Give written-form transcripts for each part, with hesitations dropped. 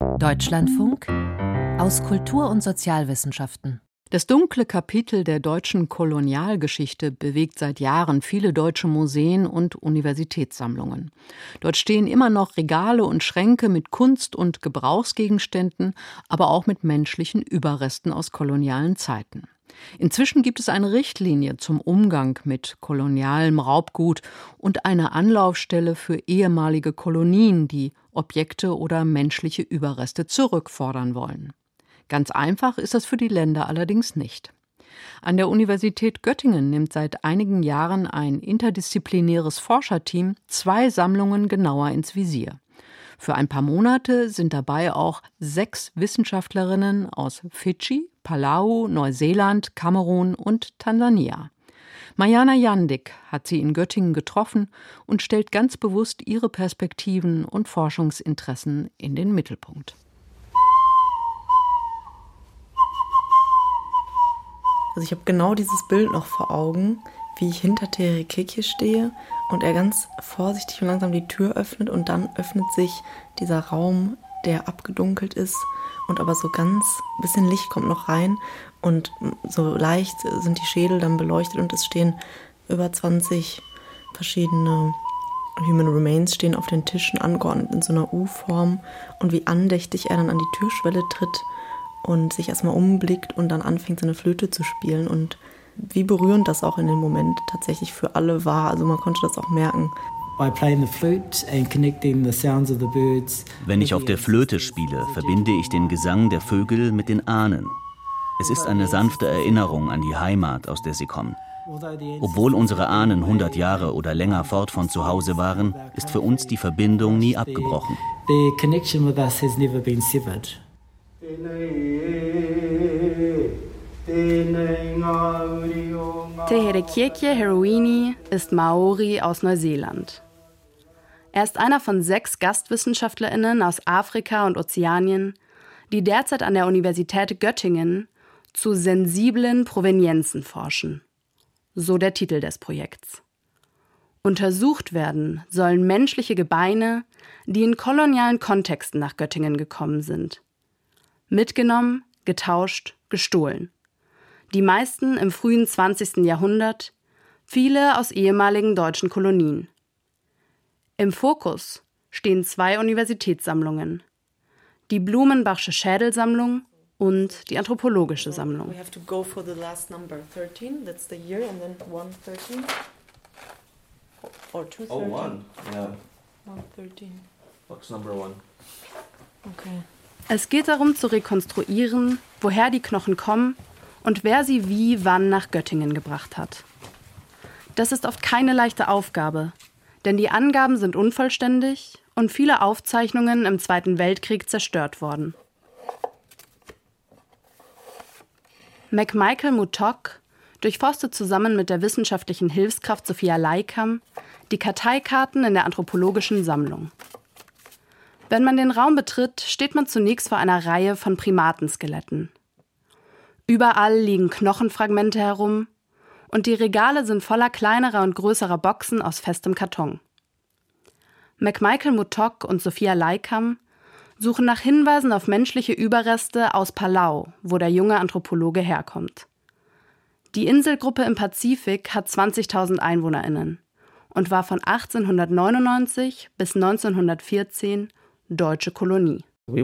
Deutschlandfunk aus Kultur- und Sozialwissenschaften. Das dunkle Kapitel der deutschen Kolonialgeschichte bewegt seit Jahren viele deutsche Museen und Universitätssammlungen. Dort stehen immer noch Regale und Schränke mit Kunst- und Gebrauchsgegenständen, aber auch mit menschlichen Überresten aus kolonialen Zeiten. Inzwischen gibt es eine Richtlinie zum Umgang mit kolonialem Raubgut und eine Anlaufstelle für ehemalige Kolonien, die Objekte oder menschliche Überreste zurückfordern wollen. Ganz einfach ist das für die Länder allerdings nicht. An der Universität Göttingen nimmt seit einigen Jahren ein interdisziplinäres Forscherteam 2 Sammlungen genauer ins Visier. Für ein paar Monate sind dabei auch 6 Wissenschaftlerinnen aus Fidschi, Palau, Neuseeland, Kamerun und Tansania. Mariana Jandik hat sie in Göttingen getroffen und stellt ganz bewusst ihre Perspektiven und Forschungsinteressen in den Mittelpunkt. Also ich habe genau dieses Bild noch vor Augen, wie ich hinter Terry Keke stehe und er ganz vorsichtig und langsam die Tür öffnet und dann öffnet sich dieser Raum, der abgedunkelt ist und aber so ganz ein bisschen Licht kommt noch rein und so leicht sind die Schädel dann beleuchtet und es stehen über 20 verschiedene Human Remains stehen auf den Tischen angeordnet in so einer U-Form und wie andächtig er dann an die Türschwelle tritt und sich erstmal umblickt und dann anfängt, seine Flöte zu spielen. Und wie berührend das auch in dem Moment tatsächlich für alle war. Also man konnte das auch merken. Wenn ich auf der Flöte spiele, verbinde ich den Gesang der Vögel mit den Ahnen. Es ist eine sanfte Erinnerung an die Heimat, aus der sie kommen. Obwohl unsere Ahnen 100 Jahre oder länger fort von zu Hause waren, ist für uns die Verbindung nie abgebrochen. Teherekeke Heroini ist Maori aus Neuseeland. Er ist einer von 6 GastwissenschaftlerInnen aus Afrika und Ozeanien, die derzeit an der Universität Göttingen zu sensiblen Provenienzen forschen. So der Titel des Projekts. Untersucht werden sollen menschliche Gebeine, die in kolonialen Kontexten nach Göttingen gekommen sind. Mitgenommen, getauscht, gestohlen. Die meisten im frühen 20. Jahrhundert, viele aus ehemaligen deutschen Kolonien. Im Fokus stehen 2 Universitätssammlungen. Die Blumenbachsche Schädelsammlung und die Anthropologische Sammlung. We have to go for the last number, 13, that's the year, and then 113. Or 213. Oh, 1, yeah. 113. Box number 1. Okay. Es geht darum zu rekonstruieren, woher die Knochen kommen und wer sie wie wann nach Göttingen gebracht hat. Das ist oft keine leichte Aufgabe, denn die Angaben sind unvollständig und viele Aufzeichnungen im Zweiten Weltkrieg zerstört worden. McMichael Mutok durchforstet zusammen mit der wissenschaftlichen Hilfskraft Sophia Leikam die Karteikarten in der Anthropologischen Sammlung. Wenn man den Raum betritt, steht man zunächst vor einer Reihe von Primatenskeletten. Überall liegen Knochenfragmente herum und die Regale sind voller kleinerer und größerer Boxen aus festem Karton. McMichael Mutok und Sophia Leikam suchen nach Hinweisen auf menschliche Überreste aus Palau, wo der junge Anthropologe herkommt. Die Inselgruppe im Pazifik hat 20.000 EinwohnerInnen und war von 1899 bis 1914 deutsche Kolonie.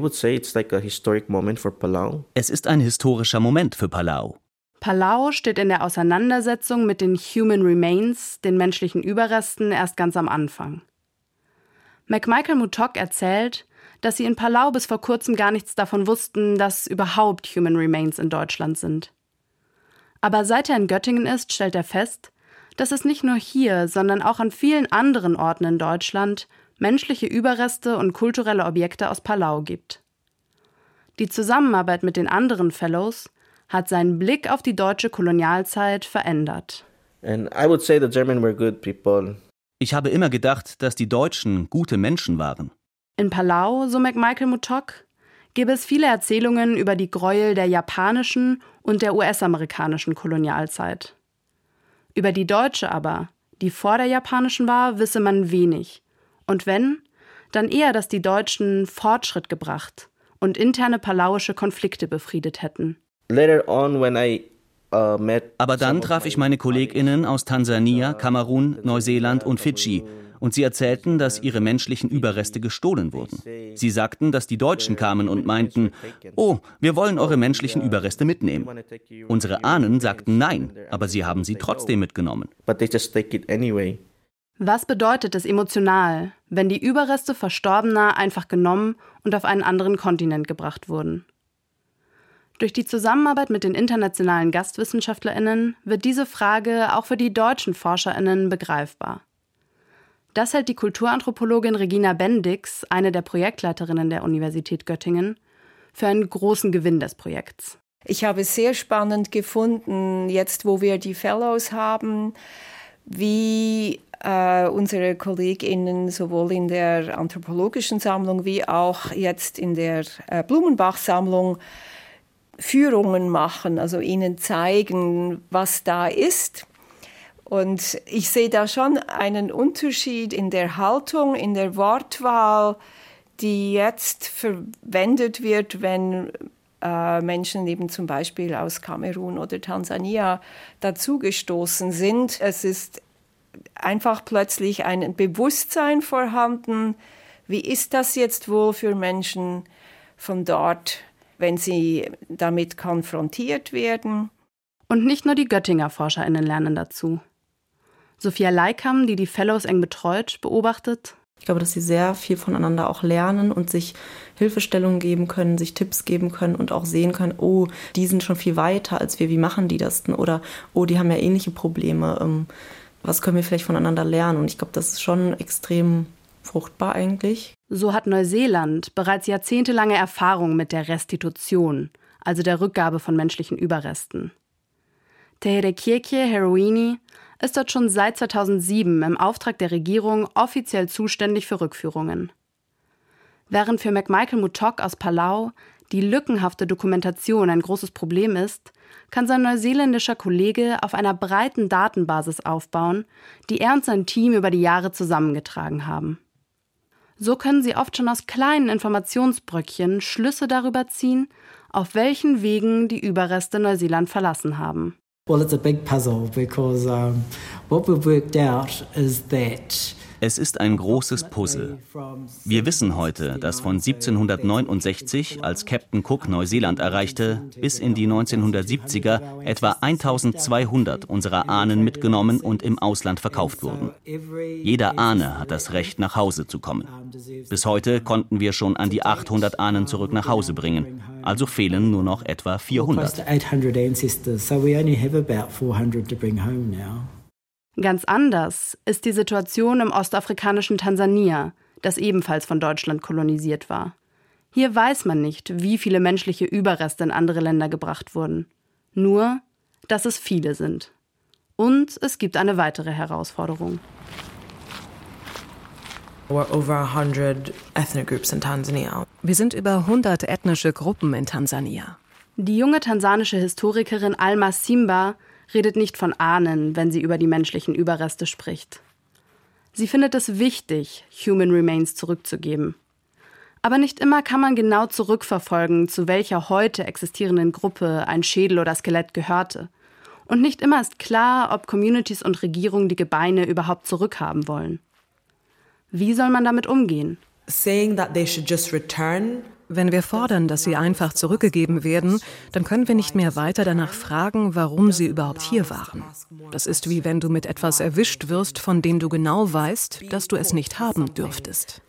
Es ist ein historischer Moment für Palau. Palau steht in der Auseinandersetzung mit den Human Remains, den menschlichen Überresten, erst ganz am Anfang. McMichael Mutok erzählt, dass sie in Palau bis vor kurzem gar nichts davon wussten, dass überhaupt Human Remains in Deutschland sind. Aber seit er in Göttingen ist, stellt er fest, dass es nicht nur hier, sondern auch an vielen anderen Orten in Deutschland menschliche Überreste und kulturelle Objekte aus Palau gibt. Die Zusammenarbeit mit den anderen Fellows hat seinen Blick auf die deutsche Kolonialzeit verändert. Ich habe immer gedacht, dass die Deutschen gute Menschen waren. In Palau, so McMichael Mutok, gäbe es viele Erzählungen über die Gräuel der japanischen und der US-amerikanischen Kolonialzeit. Über die deutsche aber, die vor der japanischen war, wisse man wenig. Und wenn, dann eher, dass die Deutschen Fortschritt gebracht und interne palauische Konflikte befriedet hätten. Aber dann traf ich meine KollegInnen aus Tansania, Kamerun, Neuseeland und Fidschi und sie erzählten, dass ihre menschlichen Überreste gestohlen wurden. Sie sagten, dass die Deutschen kamen und meinten, oh, wir wollen eure menschlichen Überreste mitnehmen. Unsere Ahnen sagten nein, aber sie haben sie trotzdem mitgenommen. Was bedeutet es emotional, wenn die Überreste Verstorbener einfach genommen und auf einen anderen Kontinent gebracht wurden? Durch die Zusammenarbeit mit den internationalen GastwissenschaftlerInnen wird diese Frage auch für die deutschen ForscherInnen begreifbar. Das hält die Kulturanthropologin Regina Bendix, eine der Projektleiterinnen der Universität Göttingen, für einen großen Gewinn des Projekts. Ich habe es sehr spannend gefunden, jetzt wo wir die Fellows haben, wie unsere KollegInnen sowohl in der anthropologischen Sammlung wie auch jetzt in der Blumenbach-Sammlung Führungen machen, also ihnen zeigen, was da ist. Und ich sehe da schon einen Unterschied in der Haltung, in der Wortwahl, die jetzt verwendet wird, wenn Menschen eben zum Beispiel aus Kamerun oder Tansania dazugestoßen sind. Es ist einfach plötzlich ein Bewusstsein vorhanden. Wie ist das jetzt wohl für Menschen von dort, wenn sie damit konfrontiert werden? Und nicht nur die Göttinger ForscherInnen lernen dazu. Sophia Leikam, die Fellows eng betreut, beobachtet: Ich glaube, dass sie sehr viel voneinander auch lernen und sich Hilfestellungen geben können, sich Tipps geben können und auch sehen können, oh, die sind schon viel weiter als wir, wie machen die das denn? Oder, oh, die haben ja ähnliche Probleme, was können wir vielleicht voneinander lernen? Und ich glaube, das ist schon extrem fruchtbar eigentlich. So hat Neuseeland bereits jahrzehntelange Erfahrung mit der Restitution, also der Rückgabe von menschlichen Überresten. Terekirche Heroini ist dort schon seit 2007 im Auftrag der Regierung offiziell zuständig für Rückführungen. Während für McMichael Mutok aus Palau die lückenhafte Dokumentation ein großes Problem ist, kann sein neuseeländischer Kollege auf einer breiten Datenbasis aufbauen, die er und sein Team über die Jahre zusammengetragen haben. So können sie oft schon aus kleinen Informationsbröckchen Schlüsse darüber ziehen, auf welchen Wegen die Überreste Neuseeland verlassen haben. Well, it's a big puzzle because what we've worked out is that Es ist ein großes Puzzle. Wir wissen heute, dass von 1769, als Captain Cook Neuseeland erreichte, bis in die 1970er etwa 1200 unserer Ahnen mitgenommen und im Ausland verkauft wurden. Jeder Ahne hat das Recht, nach Hause zu kommen. Bis heute konnten wir schon an die 800 Ahnen zurück nach Hause bringen. Also fehlen nur noch etwa 400. Ganz anders ist die Situation im ostafrikanischen Tansania, das ebenfalls von Deutschland kolonisiert war. Hier weiß man nicht, wie viele menschliche Überreste in andere Länder gebracht wurden. Nur, dass es viele sind. Und es gibt eine weitere Herausforderung. Wir sind über 100 ethnische Gruppen in Tansania. Die junge tansanische Historikerin Alma Simba redet nicht von Ahnen, wenn sie über die menschlichen Überreste spricht. Sie findet es wichtig, Human Remains zurückzugeben. Aber nicht immer kann man genau zurückverfolgen, zu welcher heute existierenden Gruppe ein Schädel oder Skelett gehörte. Und nicht immer ist klar, ob Communities und Regierungen die Gebeine überhaupt zurückhaben wollen. Wie soll man damit umgehen? Wenn wir fordern, dass sie einfach zurückgegeben werden, dann können wir nicht mehr weiter danach fragen, warum sie überhaupt hier waren. Das ist wie wenn du mit etwas erwischt wirst, von dem du genau weißt, dass du es nicht haben dürftest.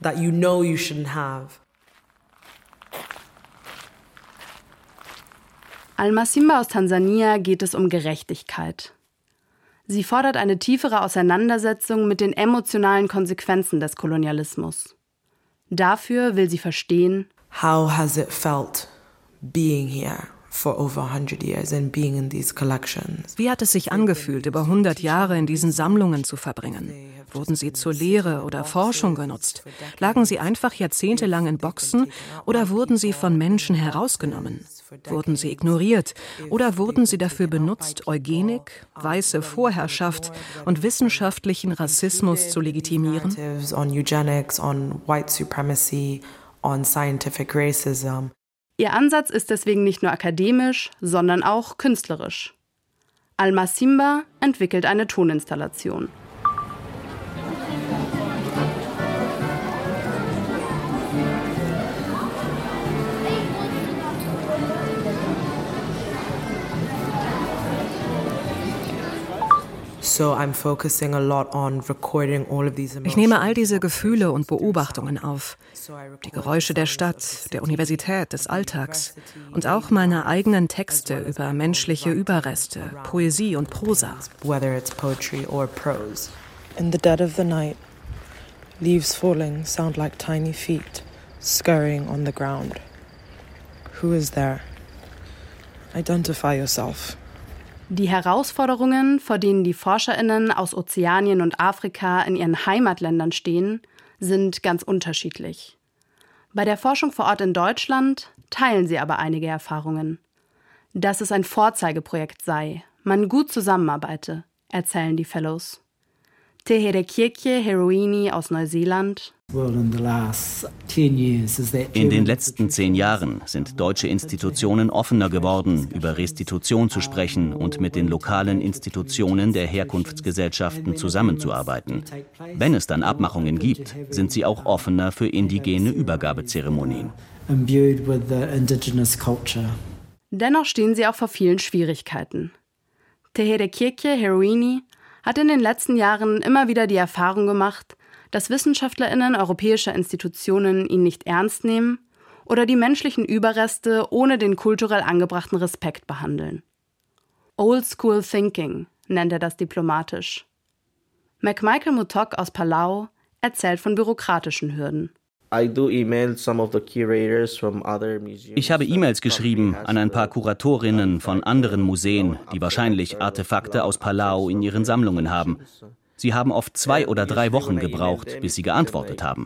Alma Simba aus Tansania geht es um Gerechtigkeit. Sie fordert eine tiefere Auseinandersetzung mit den emotionalen Konsequenzen des Kolonialismus. Dafür will sie verstehen: How has it felt being here for over 100 years and being in these collections? Wie hat es sich angefühlt, über 100 Jahre in diesen Sammlungen zu verbringen? Wurden sie zur Lehre oder Forschung genutzt? Lagen sie einfach jahrzehntelang in Boxen oder wurden sie von Menschen herausgenommen? Wurden sie ignoriert oder wurden sie dafür benutzt, Eugenik, weiße Vorherrschaft und wissenschaftlichen Rassismus zu legitimieren? On eugenics, on white supremacy, on scientific racism. Ihr Ansatz ist deswegen nicht nur akademisch, sondern auch künstlerisch. Al-Masimba entwickelt eine Toninstallation. Ich nehme all diese Gefühle und Beobachtungen auf. Die Geräusche der Stadt, der Universität, des Alltags und auch meine eigenen Texte über menschliche Überreste, Poesie und Prosa. In the dead of the night, leaves falling sound like tiny feet scurrying on the ground. Who is there? Identify yourself. Die Herausforderungen, vor denen die ForscherInnen aus Ozeanien und Afrika in ihren Heimatländern stehen, sind ganz unterschiedlich. Bei der Forschung vor Ort in Deutschland teilen sie aber einige Erfahrungen. Dass es ein Vorzeigeprojekt sei, man gut zusammenarbeite, erzählen die Fellows. Teherekekye Heroini aus Neuseeland. In den letzten 10 Jahren sind deutsche Institutionen offener geworden, über Restitution zu sprechen und mit den lokalen Institutionen der Herkunftsgesellschaften zusammenzuarbeiten. Wenn es dann Abmachungen gibt, sind sie auch offener für indigene Übergabezeremonien. Dennoch stehen sie auch vor vielen Schwierigkeiten. Teherekekye Heroini hat in den letzten Jahren immer wieder die Erfahrung gemacht, dass WissenschaftlerInnen europäischer Institutionen ihn nicht ernst nehmen oder die menschlichen Überreste ohne den kulturell angebrachten Respekt behandeln. Old School Thinking nennt er das diplomatisch. McMichael Mutok aus Palau erzählt von bürokratischen Hürden. Ich habe E-Mails geschrieben an ein paar Kuratorinnen von anderen Museen, die wahrscheinlich Artefakte aus Palau in ihren Sammlungen haben. Sie haben oft 2 oder 3 Wochen gebraucht, bis sie geantwortet haben.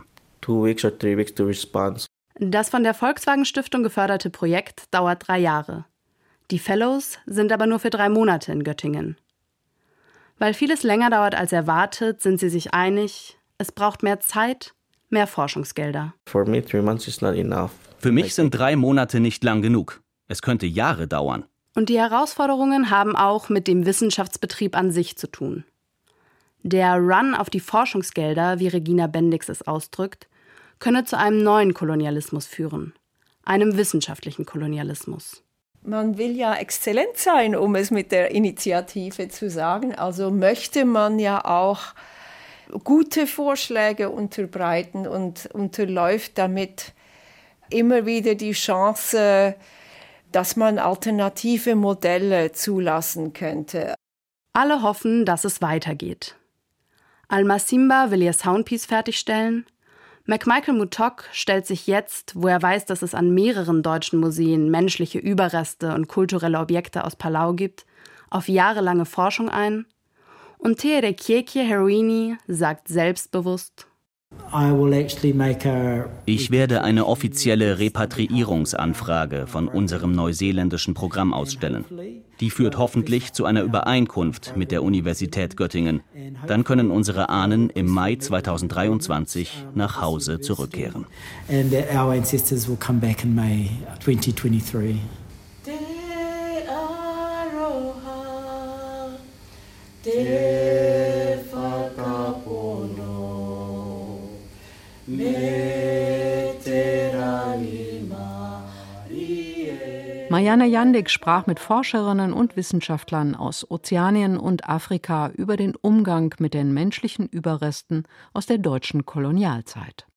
Das von der Volkswagen Stiftung geförderte Projekt dauert 3 Jahre. Die Fellows sind aber nur für 3 Monate in Göttingen. Weil vieles länger dauert als erwartet, sind sie sich einig, es braucht mehr Zeit, mehr Forschungsgelder. Für mich sind 3 Monate nicht lang genug. Es könnte Jahre dauern. Und die Herausforderungen haben auch mit dem Wissenschaftsbetrieb an sich zu tun. Der Run auf die Forschungsgelder, wie Regina Bendix es ausdrückt, könne zu einem neuen Kolonialismus führen, einem wissenschaftlichen Kolonialismus. Man will ja exzellent sein, um es mit der Initiative zu sagen. Also möchte man ja auch gute Vorschläge unterbreiten und unterläuft damit immer wieder die Chance, dass man alternative Modelle zulassen könnte. Alle hoffen, dass es weitergeht. Al-Masimba will ihr Soundpiece fertigstellen. McMichael Mutok stellt sich jetzt, wo er weiß, dass es an mehreren deutschen Museen menschliche Überreste und kulturelle Objekte aus Palau gibt, auf jahrelange Forschung ein. Und Teherekekye Heroini sagt selbstbewusst: Ich werde eine offizielle Repatriierungsanfrage von unserem neuseeländischen Programm ausstellen. Die führt hoffentlich zu einer Übereinkunft mit der Universität Göttingen. Dann können unsere Ahnen im Mai 2023 nach Hause zurückkehren. Marianne Jandik sprach mit Forscherinnen und Wissenschaftlern aus Ozeanien und Afrika über den Umgang mit den menschlichen Überresten aus der deutschen Kolonialzeit.